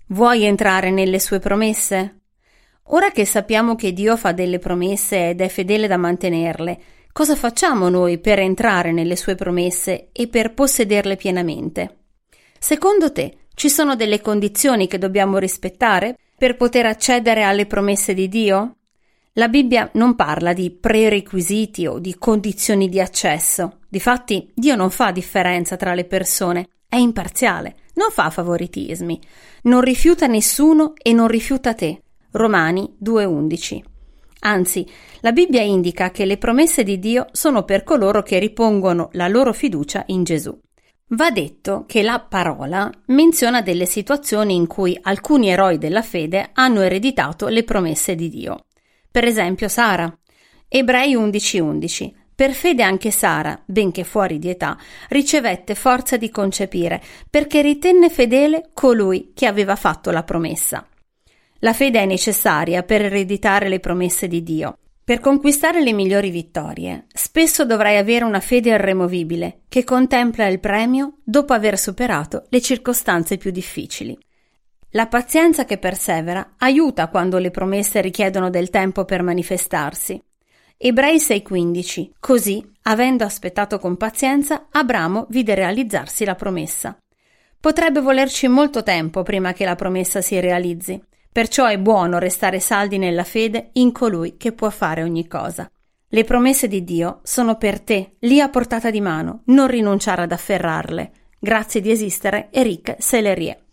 Vuoi entrare nelle sue promesse? Ora che sappiamo che Dio fa delle promesse ed è fedele da mantenerle, cosa facciamo noi per entrare nelle sue promesse e per possederle pienamente? Secondo te, ci sono delle condizioni che dobbiamo rispettare per poter accedere alle promesse di Dio? La Bibbia non parla di prerequisiti o di condizioni di accesso. Difatti, Dio non fa differenza tra le persone, è imparziale, non fa favoritismi, non rifiuta nessuno e non rifiuta te. Romani 2,11. Anzi, la Bibbia indica che le promesse di Dio sono per coloro che ripongono la loro fiducia in Gesù. Va detto che la parola menziona delle situazioni in cui alcuni eroi della fede hanno ereditato le promesse di Dio. Per esempio Sara. Ebrei 11,11. Per fede anche Sara, benché fuori di età, ricevette forza di concepire, perché ritenne fedele colui che aveva fatto la promessa. La fede è necessaria per ereditare le promesse di Dio. Per conquistare le migliori vittorie, spesso dovrai avere una fede irremovibile che contempla il premio dopo aver superato le circostanze più difficili. La pazienza che persevera aiuta quando le promesse richiedono del tempo per manifestarsi. Ebrei 6,15. Così, avendo aspettato con pazienza, Abramo vide realizzarsi la promessa. Potrebbe volerci molto tempo prima che la promessa si realizzi, perciò è buono restare saldi nella fede in colui che può fare ogni cosa. Le promesse di Dio sono per te, lì a portata di mano, non rinunciare ad afferrarle. Grazie di esistere, Eric Sellerie.